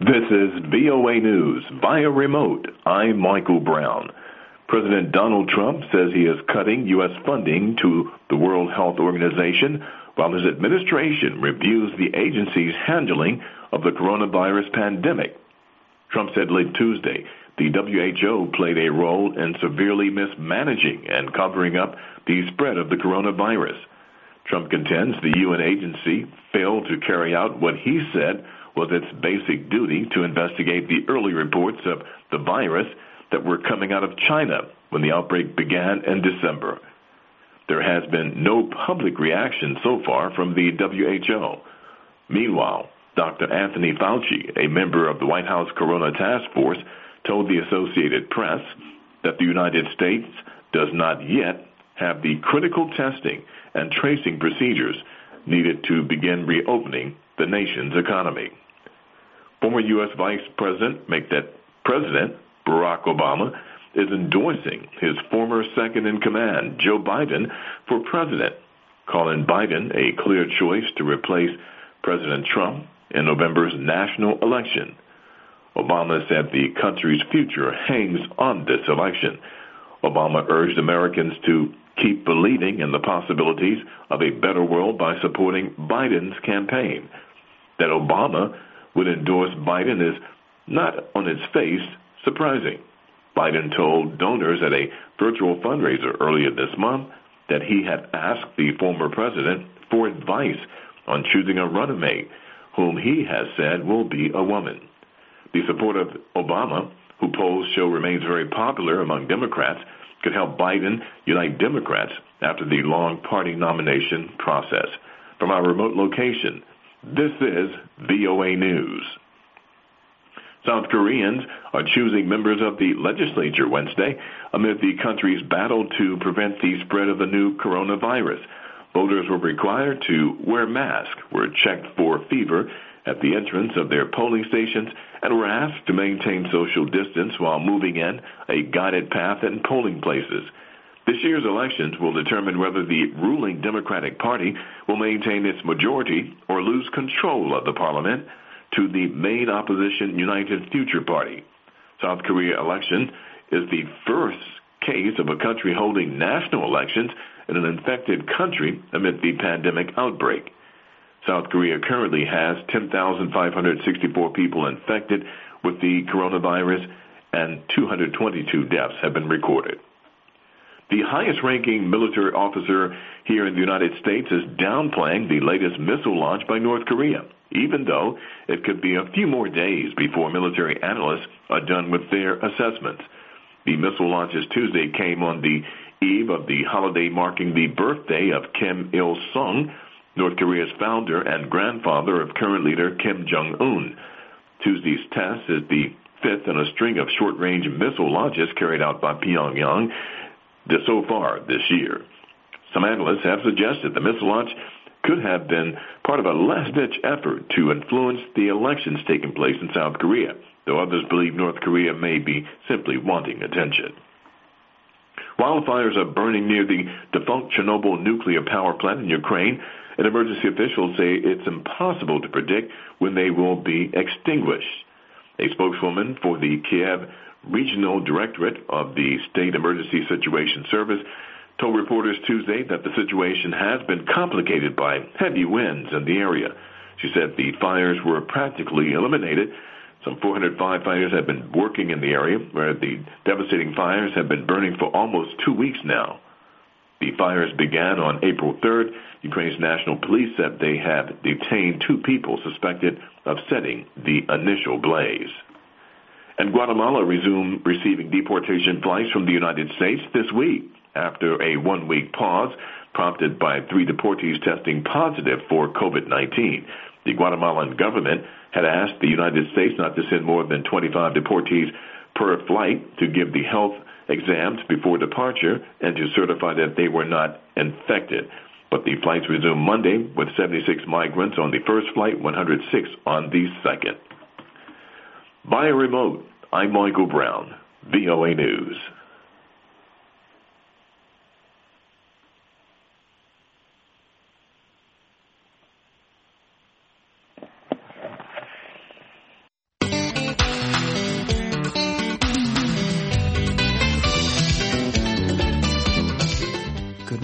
This is VOA News via remote. I'm Michael Brown. President Donald Trump says he is cutting U.S. funding to the World Health Organization while his administration reviews the agency's handling of the coronavirus pandemic. Trump said late Tuesday the WHO played a role in severely mismanaging and covering up the spread of the coronavirus. Trump contends the UN agency failed to carry out what he said was its basic duty to investigate the early reports of the virus that were coming out of China when the outbreak began in December. There has been no public reaction so far from the WHO. Meanwhile, Dr. Anthony Fauci, a member of the White House Corona Task Force, told the Associated Press that the United States does not yet have the critical testing and tracing procedures needed to begin reopening the nation's economy. Former U.S. Vice President, make that President Barack Obama, is endorsing his former second-in-command, Joe Biden, for president, calling Biden a clear choice to replace President Trump in November's national election. Obama said the country's future hangs on this election. Obama urged Americans to keep believing in the possibilities of a better world by supporting Biden's campaign. That Obama would endorse Biden is not on its face surprising. Biden told donors at a virtual fundraiser earlier this month that he had asked the former president for advice on choosing a running mate, whom he has said will be a woman. The support of Obama, who polls show remains very popular among Democrats, could help Biden unite Democrats after the long party nomination process. From our remote location, this is VOA News. South Koreans are choosing members of the legislature Wednesday amid the country's battle to prevent the spread of the new coronavirus. Voters were required to wear masks, were checked for fever at the entrance of their polling stations, and were asked to maintain social distance while moving in a guided path in polling places. This year's elections will determine whether the ruling Democratic Party will maintain its majority or lose control of the parliament to the main opposition United Future Party. South Korea election is the first case of a country holding national elections in an infected country amid the pandemic outbreak. South Korea currently has 10,564 people infected with the coronavirus, and 222 deaths have been recorded. The highest-ranking military officer here in the United States is downplaying the latest missile launch by North Korea, even though it could be a few more days before military analysts are done with their assessments. The missile launches Tuesday came on the eve of the holiday marking the birthday of Kim Il-sung, North Korea's founder and grandfather of current leader Kim Jong-un. Tuesday's test is the fifth in a string of short-range missile launches carried out by Pyongyang so far this year. Some analysts have suggested the missile launch could have been part of a last-ditch effort to influence the elections taking place in South Korea, though others believe North Korea may be simply wanting attention. Wildfires are burning near the defunct Chernobyl nuclear power plant in Ukraine, and emergency officials say it's impossible to predict when they will be extinguished. A spokeswoman for the Kiev Regional Directorate of the State Emergency Situation Service told reporters Tuesday that the situation has been complicated by heavy winds in the area. She said the fires were practically eliminated. Some 400 firefighters have been working in the area, where the devastating fires have been burning for almost 2 weeks now. The fires began on April 3rd. Ukraine's national police said they have detained 2 people suspected of setting the initial blaze. And Guatemala resumed receiving deportation flights from the United States this week after a 1-week pause prompted by 3 deportees testing positive for COVID-19. The Guatemalan government had asked the United States not to send more than 25 deportees per flight to give the health exams before departure and to certify that they were not infected. But the flights resumed Monday with 76 migrants on the first flight, 106 on the second. Via remote, I'm Michael Brown, VOA News.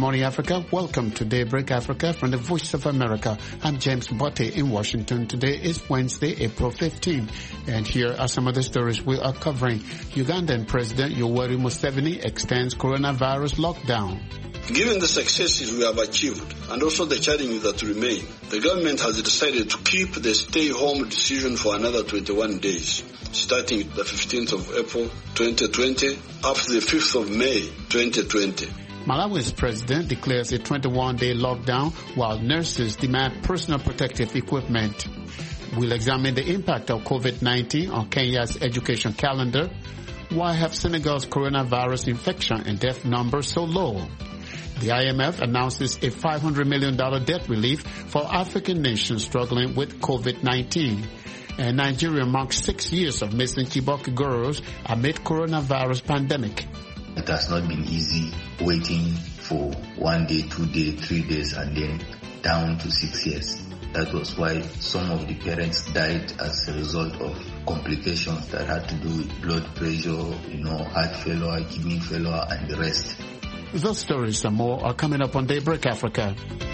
morning, Africa. Welcome to Daybreak Africa from the Voice of America. I'm James Botte in Washington. Today is Wednesday, April 15. And here are some of the stories we are covering. Ugandan President Yoweri Museveni extends coronavirus lockdown. Given the successes we have achieved and also the challenges that remain, the government has decided to keep the stay-home decision for another 21 days, starting the 15th of April 2020 up to the 5th of May 2020. Malawi's president declares a 21-day lockdown while nurses demand personal protective equipment. We'll examine the impact of COVID-19 on Kenya's education calendar. Why have Senegal's coronavirus infection and death numbers so low? The IMF announces a $500 million debt relief for African nations struggling with COVID-19. And Nigeria marks 6 years of missing Chibok girls amid coronavirus pandemic. It has not been easy waiting for 1 day, 2 days, 3 days, and then down to 6 years. That was why some of the parents died as a result of complications that had to do with blood pressure, heart failure, kidney failure, and the rest. Those stories and more are coming up on Daybreak Africa.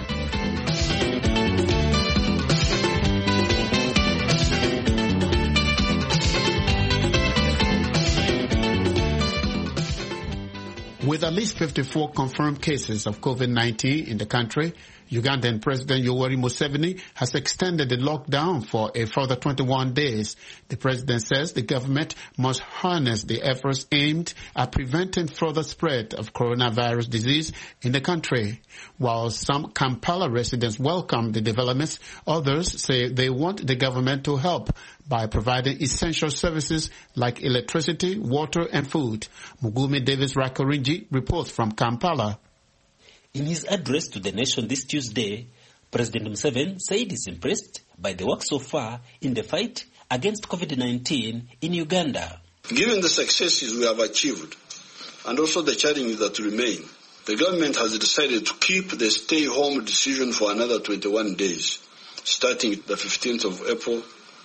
With at least 54 confirmed cases of COVID-19 in the country, Ugandan President Yoweri Museveni has extended the lockdown for a further 21 days. The president says the government must harness the efforts aimed at preventing further spread of coronavirus disease in the country. While some Kampala residents welcome the developments, others say they want the government to help by providing essential services like electricity, water, and food. Mugumi Davis Rakorinji reports from Kampala. In his address to the nation this Tuesday, President Museveni said he's impressed by the work so far in the fight against COVID-19 in Uganda. Given the successes we have achieved and also the challenges that remain, the government has decided to keep the stay-home decision for another 21 days, starting the 15th of April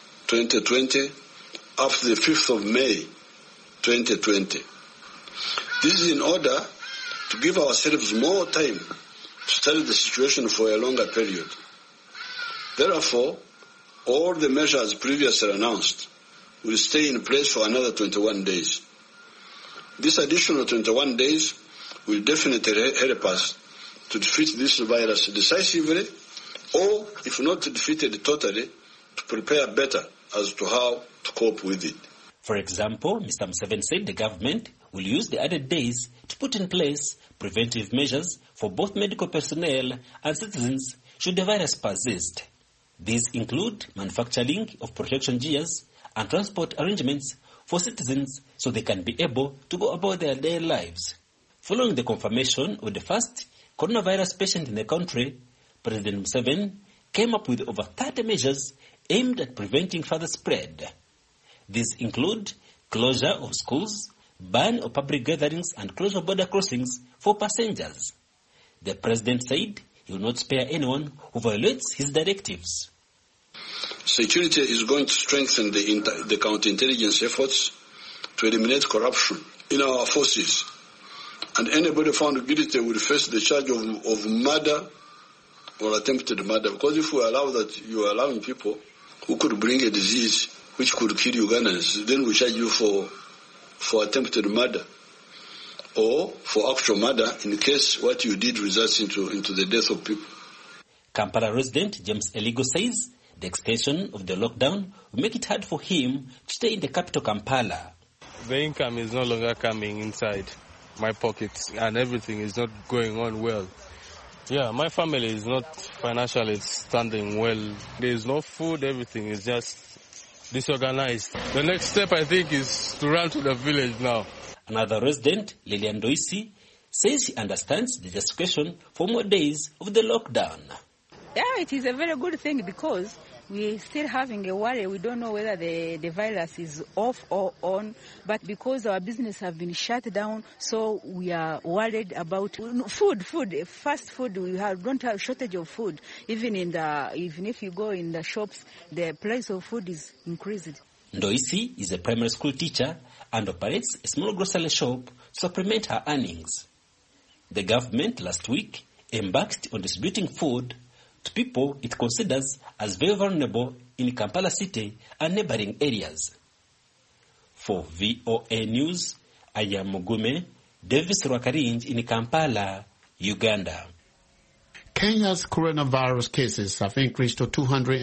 2020 up to the 5th of May 2020. This is in order to give ourselves more time to study the situation for a longer period. Therefore, all the measures previously announced will stay in place for another 21 days. This additional 21 days will definitely help us to defeat this virus decisively, or if not defeated totally, to prepare better as to how to cope with it. For example, Mr. Museveni said the government will use the added days to put in place preventive measures for both medical personnel and citizens should the virus persist. These include manufacturing of protection gears and transport arrangements for citizens so they can be able to go about their daily lives. Following the confirmation of the first coronavirus patient in the country, President Museveni came up with over 30 measures aimed at preventing further spread. These include closure of schools, ban of public gatherings, and closure of border crossings for passengers. The president said he will not spare anyone who violates his directives. Security is going to strengthen the counterintelligence efforts to eliminate corruption in our forces. And anybody found guilty will face the charge of murder or attempted murder. Because if we allow that, you are allowing people who could bring a disease which could kill Ugandans, then we charge you for attempted murder or for actual murder in case what you did results into the death of people. Kampala resident James Eligo says the extension of the lockdown will make it hard for him to stay in the capital Kampala. The income is no longer coming inside my pockets and everything is not going on well. Yeah, my family is not financially standing well. There is no food, everything is just disorganized. The next step, I think, is to run to the village now. Another resident, Lilian Doisi, says he understands the justification for more days of the lockdown. Yeah, it is a very good thing because we're still having a worry. We don't know whether the virus is off or on, but because our business have been shut down, so we are worried about food, fast food. We don't have shortage of food. Even if you go in the shops, the price of food is increased. Ndoisi is a primary school teacher and operates a small grocery shop to supplement her earnings. The government last week embarked on distributing food to people it considers as very vulnerable in Kampala city and neighboring areas. For VOA News, I am Mugume Davis Rwakarinj in Kampala, Uganda. Kenya's coronavirus cases have increased to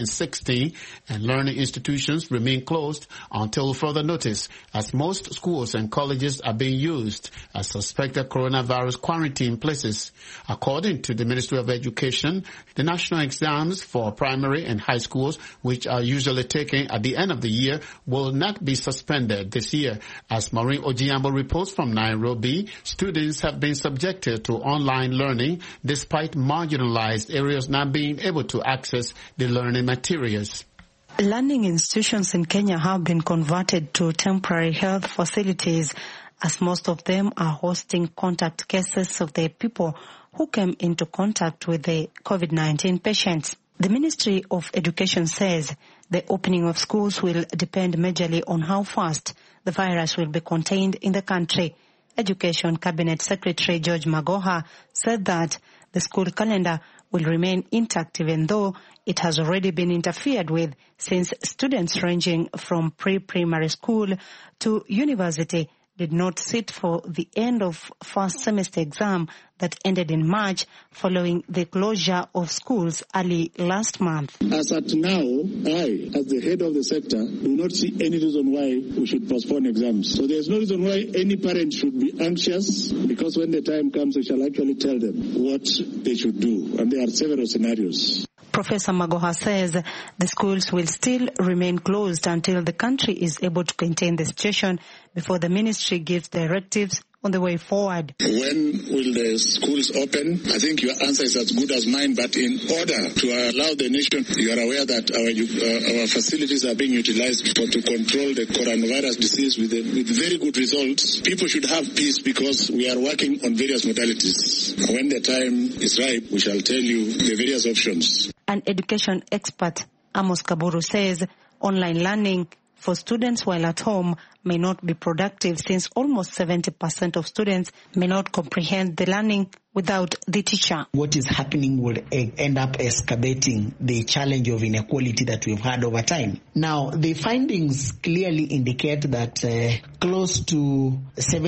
216 and learning institutions remain closed until further notice as most schools and colleges are being used as suspected coronavirus quarantine places. According to the Ministry of Education, the national exams for primary and high schools, which are usually taken at the end of the year, will not be suspended this year. As Maureen Ojiambo reports from Nairobi, students have been subjected to online learning despite marginalized areas not being able to access the learning materials. Learning institutions in Kenya have been converted to temporary health facilities as most of them are hosting contact cases of the people who came into contact with the COVID-19 patients. The Ministry of Education says the opening of schools will depend majorly on how fast the virus will be contained in the country. Education Cabinet Secretary George Magoha said that the school calendar will remain intact even though it has already been interfered with since students ranging from pre-primary school to university did not sit for the end of first semester exam that ended in March following the closure of schools early last month. As at now, I, as the head of the sector, do not see any reason why we should postpone exams. So there's no reason why any parent should be anxious, because when the time comes, we shall actually tell them what they should do. And there are several scenarios. Professor Magoha says the schools will still remain closed until the country is able to contain the situation before the ministry gives directives on the way forward. When will the schools open? I think your answer is as good as mine, but in order to allow the nation, you are aware that our facilities are being utilized to control the coronavirus disease with very good results. People should have peace because we are working on various modalities. When the time is ripe, we shall tell you the various options. An education expert, Amos Kaburu, says online learning for students while at home may not be productive since almost 70% of students may not comprehend the learning without the teacher. What is happening will end up excavating the challenge of inequality that we've had over time. Now, the findings clearly indicate that close to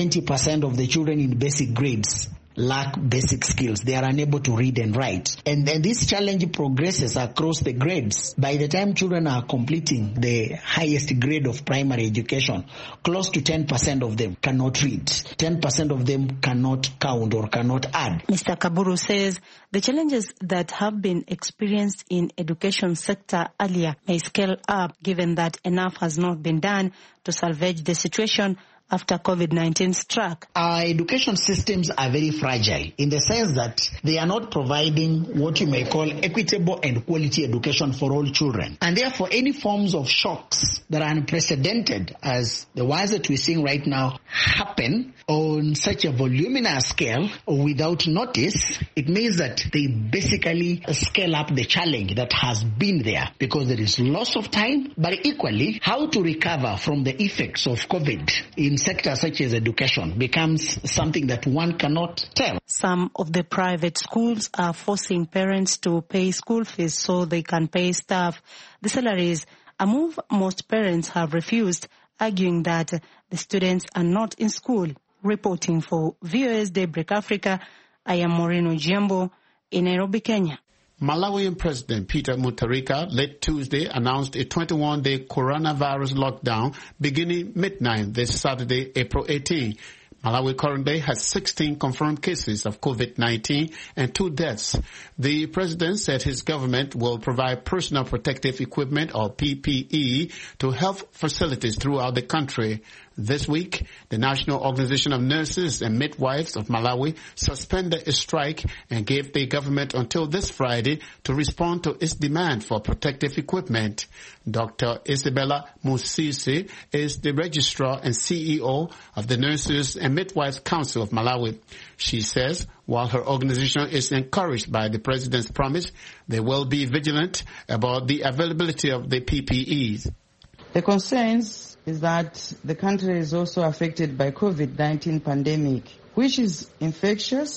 70% of the children in basic grades lack basic skills. They are unable to read and write. And this challenge progresses across the grades. By the time children are completing the highest grade of primary education, close to 10% of them cannot read. 10% of them cannot count or cannot add. Mr. Kaburu says the challenges that have been experienced in education sector earlier may scale up given that enough has not been done to salvage the situation after COVID-19 struck. Our education systems are very fragile in the sense that they are not providing what you may call equitable and quality education for all children. And therefore, any forms of shocks that are unprecedented as the ones that we're seeing right now happen on such a voluminous scale or without notice, it means that they basically scale up the challenge that has been there because there is loss of time, but equally how to recover from the effects of COVID in sectors such as education becomes something that one cannot tell. Some of the private schools are forcing parents to pay school fees so they can pay staff the salaries, a move most parents have refused, arguing that the students are not in school. Reporting for VOA's Daybreak Africa, I am Maureen Ojiambo in Nairobi, Kenya. Malawian President Peter Mutharika late Tuesday announced a 21-day coronavirus lockdown beginning midnight this Saturday, April 18. Malawi currently has 16 confirmed cases of COVID-19 and 2 deaths. The president said his government will provide personal protective equipment or PPE to health facilities throughout the country. This week, the National Organization of Nurses and Midwives of Malawi suspended a strike and gave the government until this Friday to respond to its demand for protective equipment. Dr. Isabella Musisi is the registrar and CEO of the Nurses and Midwives Council of Malawi. She says while her organization is encouraged by the president's promise, they will be vigilant about the availability of the PPEs. The concerns is that the country is also affected by COVID-19 pandemic, which is infectious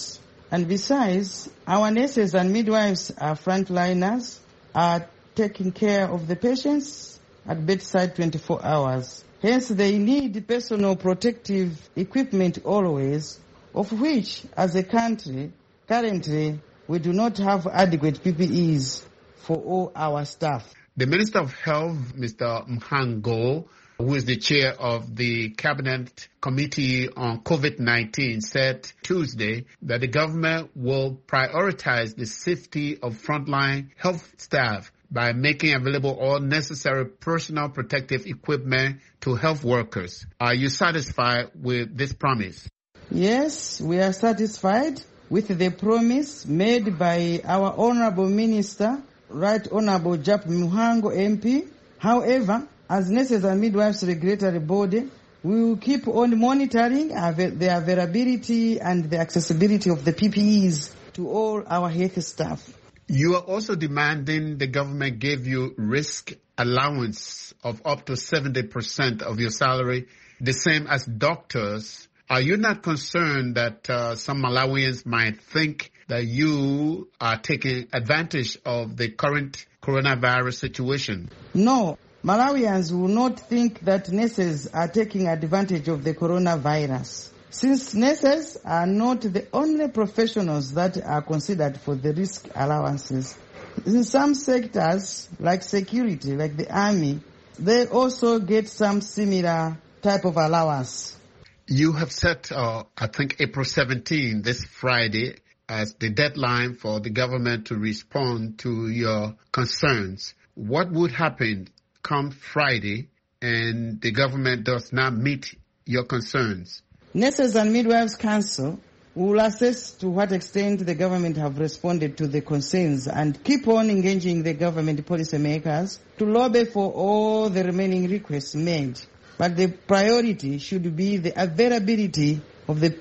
And besides, our nurses and midwives are frontliners, are taking care of the patients at bedside 24 hours. Hence, they need personal protective equipment always, of which, as a country, currently, we do not have adequate PPEs for all our staff. The Minister of Health, Mr. Mhango, who is the chair of the Cabinet Committee on COVID-19, said Tuesday that the government will prioritize the safety of frontline health staff by making available all necessary personal protective equipment to health workers. Are you satisfied with this promise? Yes, we are satisfied with the promise made by our Honorable Minister, Right Honorable Jap Mhango MP. However, as Nurses and Midwives Regulatory Body, we will keep on monitoring the availability and the accessibility of the PPEs to all our health staff. You are also demanding the government give you risk allowance of up to 70% of your salary, the same as doctors. Are you not concerned that some Malawians might think that you are taking advantage of the current coronavirus situation? No, Malawians will not think that nurses are taking advantage of the coronavirus, since nurses are not the only professionals that are considered for the risk allowances. In some sectors, like security, like the army, they also get some similar type of allowance. You have set, I think, April 17, this Friday, as the deadline for the government to respond to your concerns. What would happen come Friday and the government does not meet your concerns? Nurses and Midwives Council will assess to what extent the government have responded to the concerns and keep on engaging the government policymakers to lobby for all the remaining requests made. But the priority should be the availability of the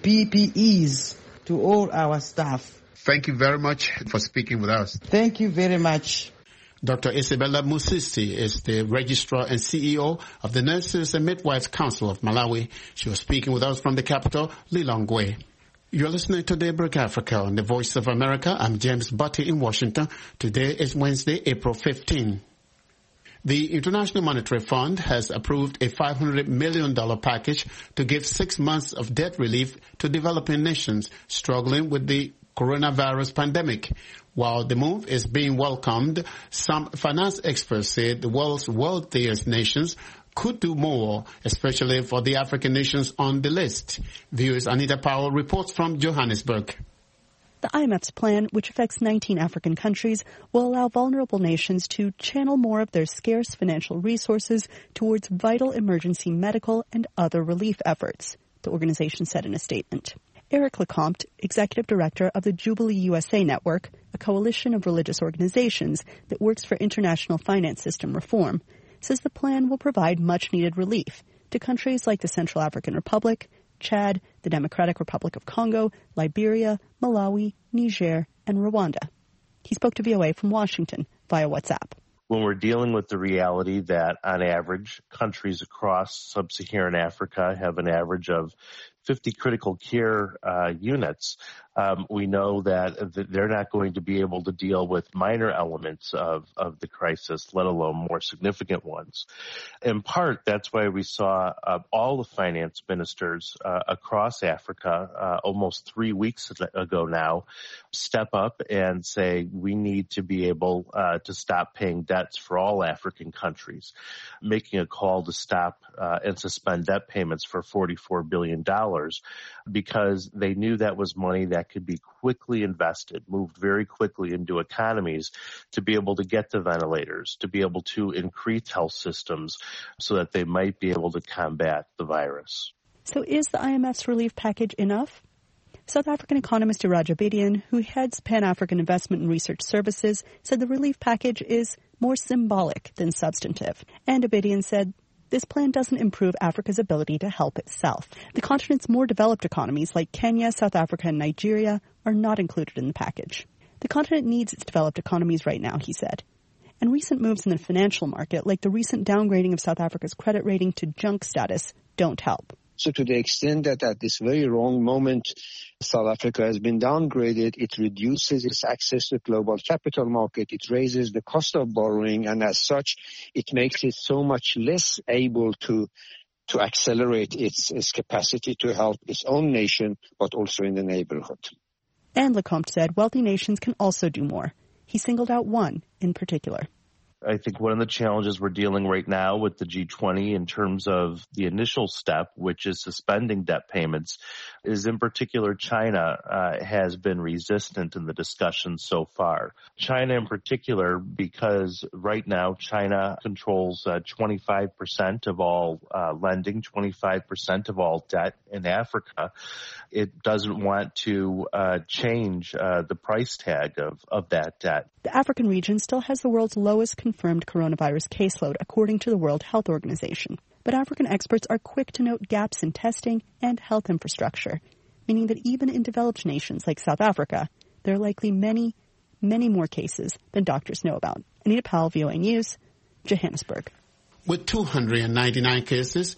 PPEs to all our staff. Thank you very much for speaking with us. Thank you very much. Dr. Isabella Musisi is the Registrar and CEO of the Nurses and Midwives Council of Malawi. She was speaking with us from the capital, Lilongwe. You're listening to Daybreak Africa on the Voice of America. I'm James Butty in Washington. Today is Wednesday, April 15. The International Monetary Fund has approved a $500 million package to give 6 months of debt relief to developing nations struggling with the coronavirus pandemic. While the move is being welcomed, some finance experts say the world's wealthiest nations could do more, especially for the African nations on the list. Viewers Anita Powell reports from Johannesburg. The IMF's plan, which affects 19 African countries, will allow vulnerable nations to channel more of their scarce financial resources towards vital emergency medical and other relief efforts, the organization said in a statement. Eric Lecomte, executive director of the Jubilee USA Network, a coalition of religious organizations that works for international finance system reform, says the plan will provide much-needed relief to countries like the Central African Republic, Chad, the Democratic Republic of Congo, Liberia, Malawi, Niger, and Rwanda. He spoke to VOA from Washington via WhatsApp. When we're dealing with the reality that, on average, countries across sub-Saharan Africa have an average of 50 critical care units, we know that they're not going to be able to deal with minor elements of the crisis, let alone more significant ones. In part, that's why we saw all the finance ministers across Africa almost 3 weeks ago now step up and say we need to be able to stop paying debts for all African countries, making a call to stop and suspend debt payments for $44 billion because they knew that was money that could be quickly invested, moved very quickly into economies to be able to get the ventilators, to be able to increase health systems so that they might be able to combat the virus. So is the IMF's relief package enough? South African economist Iraj Abedian, who heads Pan-African Investment and Research Services, said the relief package is more symbolic than substantive. And Abedian said this plan doesn't improve Africa's ability to help itself. The continent's more developed economies like Kenya, South Africa, and Nigeria are not included in the package. The continent needs its developed economies right now, he said. And recent moves in the financial market, like the recent downgrading of South Africa's credit rating to junk status, don't help. So to the extent that at this very wrong moment, South Africa has been downgraded, it reduces its access to global capital market, it raises the cost of borrowing, and as such, it makes it so much less able to accelerate its capacity to help its own nation, but also in the neighborhood. And Lecomte said wealthy nations can also do more. He singled out one in particular. I think one of the challenges we're dealing right now with the G20 in terms of the initial step, which is suspending debt payments, is in particular China has been resistant in the discussion so far. China in particular, because right now China controls 25% of all lending, 25% of all debt in Africa. It doesn't want to change the price tag of that debt. The African region still has the world's lowest confirmed coronavirus caseload, according to the World Health Organization. But African experts are quick to note gaps in testing and health infrastructure, meaning that even in developed nations like South Africa, there are likely many, many more cases than doctors know about. Anita Powell, VOA News, Johannesburg. With 299 cases,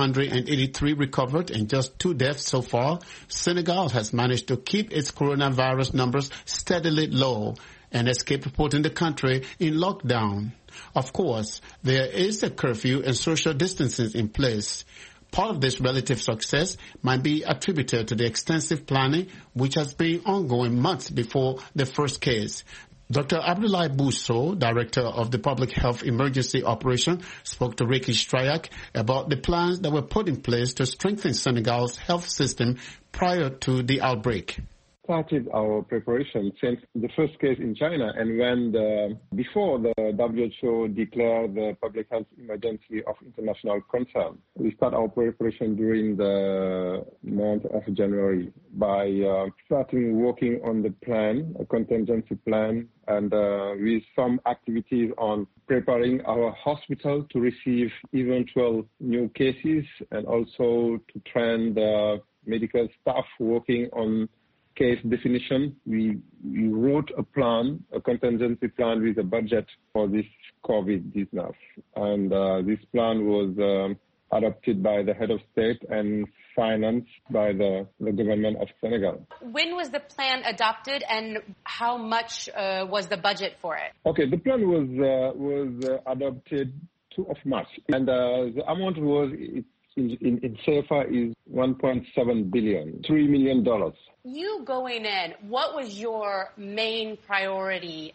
183 recovered, and just 2 deaths so far, Senegal has managed to keep its coronavirus numbers steadily low and escaped putting the country in lockdown. Of course, there is a curfew and social distancing in place. Part of this relative success might be attributed to the extensive planning which has been ongoing months before the first case. Dr. Abdoulaye Bousso, Director of the Public Health Emergency Operation, spoke to Ricky Strayak about the plans that were put in place to strengthen Senegal's health system prior to the outbreak. Started our preparation since the first case in China, and when before the WHO declared the public health emergency of international concern. We start our preparation during the month of January by starting working on the plan, a contingency plan, and with some activities on preparing our hospital to receive eventual new cases, and also to train the medical staff working on case definition. We wrote a plan, a contingency plan with a budget for this COVID business. And this plan was adopted by the head of state and financed by the government of Senegal. When was the plan adopted, and how much was the budget for it? Okay, the plan was adopted 2 of March. And the amount was, in CFA is $1.7 billion, $3 million. You going in, what was your main priority?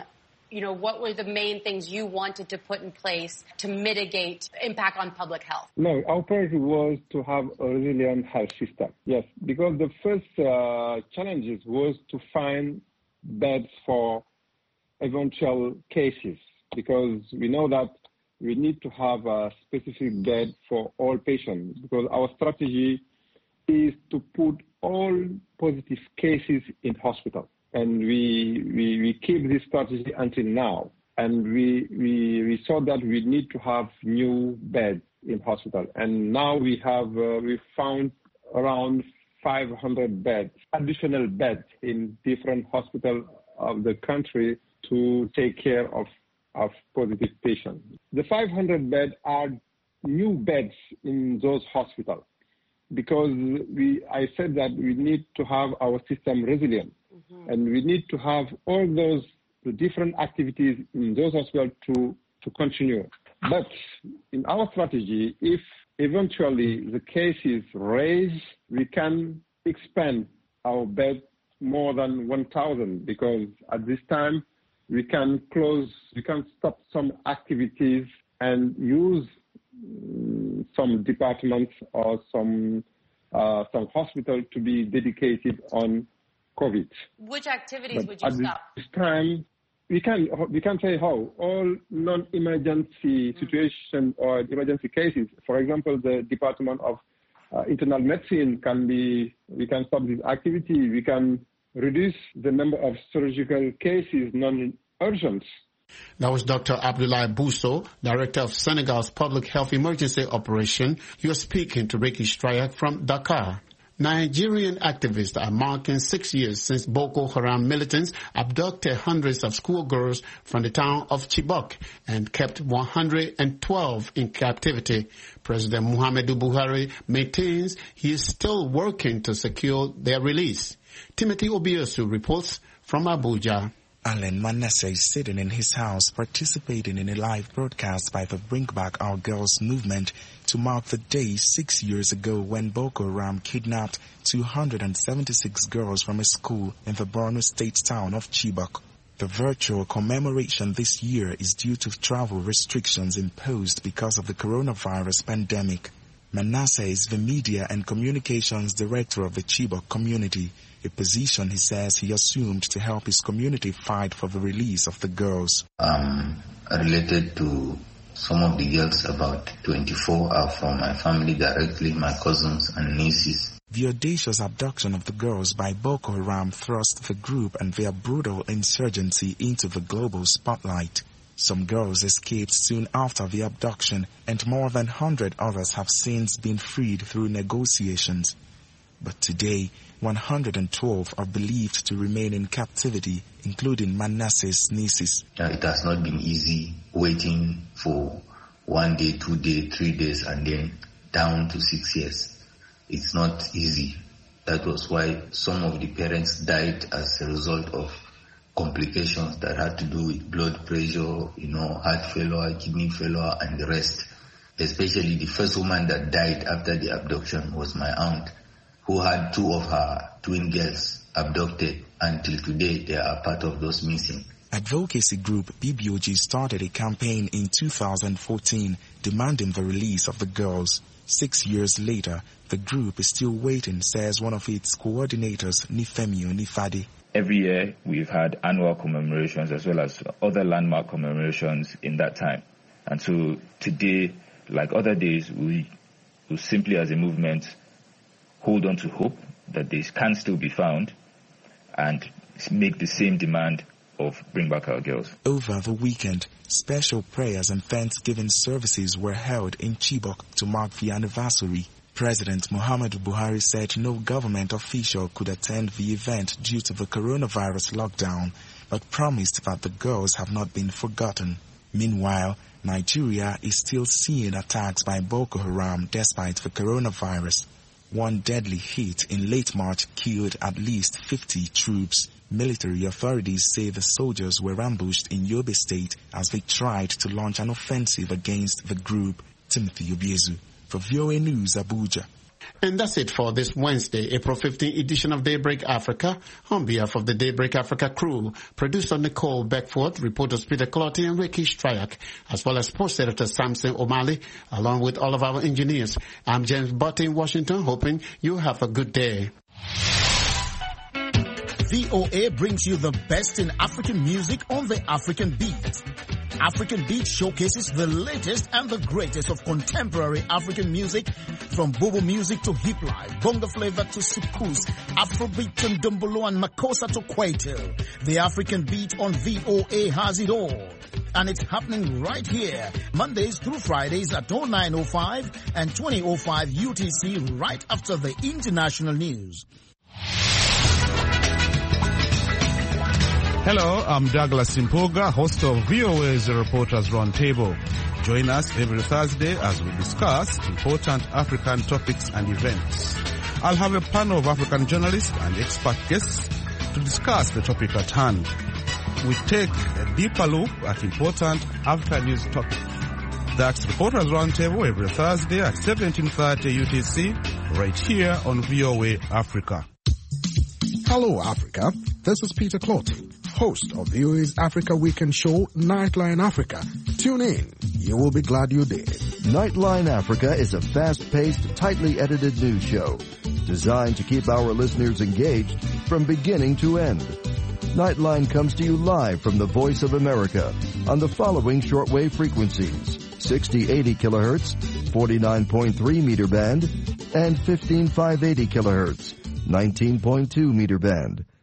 What were the main things you wanted to put in place to mitigate impact on public health? No, our priority was to have a resilient health system. Yes, because the first challenges was to find beds for eventual cases, because we know that we need to have a specific bed for all patients, because our strategy is to put all positive cases in hospital. And we keep this strategy until now. And we saw that we need to have new beds in hospital. And now we found around 500 beds, additional beds in different hospitals of the country to take care of positive patients. The 500 beds are new beds in those hospitals, because I said that we need to have our system resilient, and we need to have all the different activities in those hospitals to continue. But in our strategy, if eventually the cases raise, we can expand our bed more than 1,000, because at this time we can stop some activities and use some departments or some hospital to be dedicated on COVID. Which activities would you stop? At this time, we can say how all non-emergency situation or emergency cases. For example, the Department of Internal Medicine we can stop this activity. We can reduce the number of surgical cases, non-urgent. That was Dr. Abdoulaye Bousso, Director of Senegal's Public Health Emergency Operation. You are speaking to Ricky Strayak from Dakar. Nigerian activists are marking 6 years since Boko Haram militants abducted hundreds of schoolgirls from the town of Chibok and kept 112 in captivity. President Muhammadu Buhari maintains he is still working to secure their release. Timothy Obiosu reports from Abuja. Alan Manasseh is sitting in his house participating in a live broadcast by the Bring Back Our Girls movement to mark the day 6 years ago when Boko Haram kidnapped 276 girls from a school in the Borno State town of Chibok. The virtual commemoration this year is due to travel restrictions imposed because of the coronavirus pandemic. Manasseh is the media and communications director of the Chibok community, a position he says he assumed to help his community fight for the release of the girls. Related to some of the girls, about 24 are from my family directly, my cousins and nieces. The audacious abduction of the girls by Boko Haram thrust the group and their brutal insurgency into the global spotlight. Some girls escaped soon after the abduction, and more than 100 others have since been freed through negotiations. But today, 112 are believed to remain in captivity, including Manasseh's nieces. It has not been easy waiting for 1 day, 2 days, 3 days, and then down to 6 years. It's not easy. That was why some of the parents died as a result of complications that had to do with blood pressure, heart failure, kidney failure, and the rest. Especially the first woman that died after the abduction was my aunt, who had 2 of her twin girls abducted. Until today, they are part of those missing. Advocacy group BBOG started a campaign in 2014 demanding the release of the girls. 6 years later, the group is still waiting, says one of its coordinators, Nifemi Onifade. Every year, we've had annual commemorations as well as other landmark commemorations in that time. And so today, like other days, we will simply as a movement hold on to hope that they can still be found and make the same demand of Bring Back Our Girls. Over the weekend, special prayers and Thanksgiving services were held in Chibok to mark the anniversary. President Muhammadu Buhari said no government official could attend the event due to the coronavirus lockdown, but promised that the girls have not been forgotten. Meanwhile, Nigeria is still seeing attacks by Boko Haram despite the coronavirus. One deadly hit in late March killed at least 50 troops. Military authorities say the soldiers were ambushed in Yobe State as they tried to launch an offensive against the group. Timothy Obiezu for VOA News, Abuja. And that's it for this Wednesday, April 15 edition of Daybreak Africa. On behalf of the Daybreak Africa crew, producer Nicole Beckford, reporters Peter Clotty and Ricky Stryak, as well as sports editor Samson O'Malley, along with all of our engineers. I'm James Butt in Washington, hoping you have a good day. VOA brings you the best in African music on the African Beat. African Beat showcases the latest and the greatest of contemporary African music, from Bobo music to hip life, bongo flavor to soukous, Afrobeat and Dumbolo and Makossa to Kwaito. The African Beat on VOA has it all. And it's happening right here, Mondays through Fridays at 09:05 and 20:05 UTC, right after the international news. Hello, I'm Douglas Impoga, host of VOA's Reporters Roundtable. Join us every Thursday as we discuss important African topics and events. I'll have a panel of African journalists and expert guests to discuss the topic at hand. We take a deeper look at important African news topics. That's Reporters Roundtable every Thursday at 17:30 UTC, right here on VOA Africa. Hello, Africa. This is Peter Clotty, host of VOA's Africa Weekend show, Nightline Africa. Tune in. You will be glad you did. Nightline Africa is a fast-paced, tightly edited news show designed to keep our listeners engaged from beginning to end. Nightline comes to you live from the Voice of America on the following shortwave frequencies: 6080 kilohertz, 49.3 meter band, and 15580 kilohertz, 19.2 meter band.